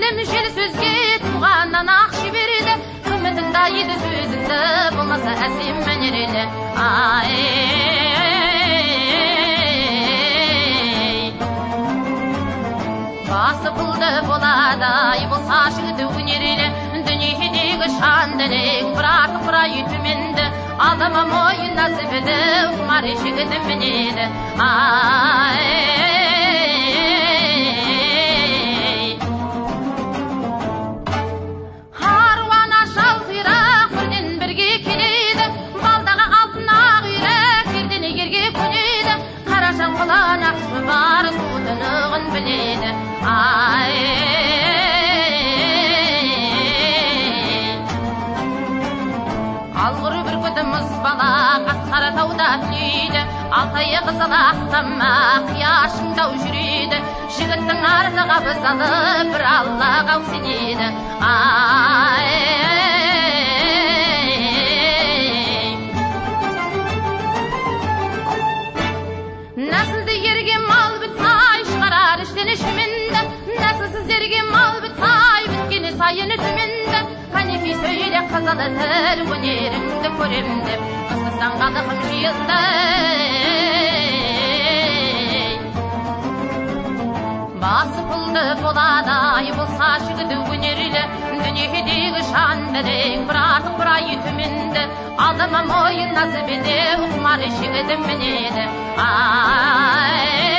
Білем жел сөзге туғаннан ақшы береді, үмітіңді еді сөзіңді болмаса әсем мәнерелі. Басы пұлды болады, болса жігіті өнерелі, дүниедегі шан дәлең бірақ бұрай төменді, алдыма мойын нәсібіді құмар жігіті мінеді. Аруана шалқирақ бірден бірге келеді, балдағы алтын ақ үйрек ерден ерге көнеді, қарашан қолан ақшы бар судынығын біледі. Алғыры бір күдіміз бала қасқара тауда түнейді, алтайы қызылақтамақ яшыңдау жүреді, жігіттің арлыға біз алып бір аллаға сенеді. Нәсілді ерге мал бітсай шығарар іштен ішіменді, нәсілсіздерге мал бітсай біткені сайыны төменді, қанекей сөйле қызылы тіл өнеріңді көрем деп, қысыстан қалдықым жиылды. Басы пұлды болады, болса жігіті өнерлі, дүниедегі шан дәлең бірақ бұрай төменді, алдыма мойын назыбеді, құмар жігіті мінеді.